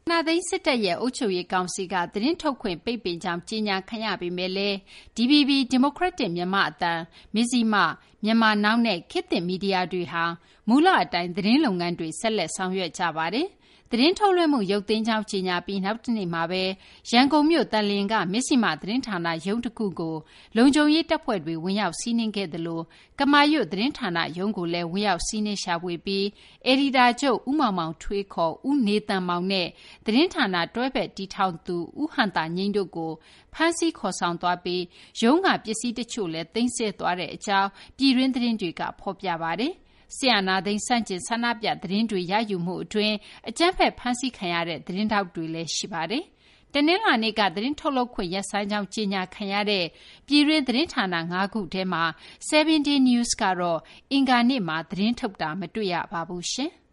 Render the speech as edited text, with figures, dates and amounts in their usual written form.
နာသိန်းစစ်တပ်ရဲ့အုပ်ချုပ်ရေးကောင်စီကသတင်းထုတ်ခွင့်ပိတ်ပင်ကြောင်းကြေညာခံရပေမဲ့လည်း DVB Democratic မြန်မာအသံမဇ္ဈိမမြန်မာနောက်နဲ့ခေတ်သစ်မီဒီယာတွေဟာမူလအတိုင်းသတင်းလုပ်ငန်းတွေဆက်လက်ဆောင်ရွက်ကြပါတယ်။သတင်းထုတ်လွှင့်မှုရုပ်သိမ်းကြောင်းကြေညာပြီးနောက်တနေ့မှာပဲရန်ကုန်မြို့သန်လျင်ကမဇ္ဈိမသတင်းဌာနရုံးတစ်ခုကိုလုံခြုံရေးတပ်ဖွဲ့တွေဝင်ရောက်စီးနင်းခဲ့သလိုကမာရွတ်သတင်းဌာနရုံးကိုလည်းဝင်ရောက်စီးနင်းရှာဖွေပြီးအယ်ဒီတာချုပ်ဦးမောင်မောင်ထွေးခေါ်ဦးနေတန်မောင်နဲ့သတင်းဌာနတွဲဘက်တီထောင်သူဦးဟန်တာငိမ့်တို့ကိုဖမ်းဆီးခေါ်ဆောင်သွားပြီးရုံးကပစ္စည်းတချို့လည်းသိမ်းဆည်းသွားတဲ့အကြောင်းပြည်တွင်းသတင်းတွေကဖော်ပြပါတယ်။ဆီယနာသိန်းစန့်ကျင်ဆန္ဒပြသတင်းတွေရယူမှုအတွင်းအကြမ်းဖက်ဖမ်းဆီးခံရတဲ့သတင်းတောက်တွေလည်းရှိပါတယ်။တနင်္လာနေ့ကသတင်းထုတ်လုပ်ခွင့်ရပ်ဆိုင်းကြောင်းကြေညာခံရတဲ့ပြည်တွင်းသတင်းဌာန၅ခုထဲမှာ7 Day News ကတော့အင်္ဂါနေ့မှာသတင်းထုတ်တာမတွေ့ရပါဘူးရှင်။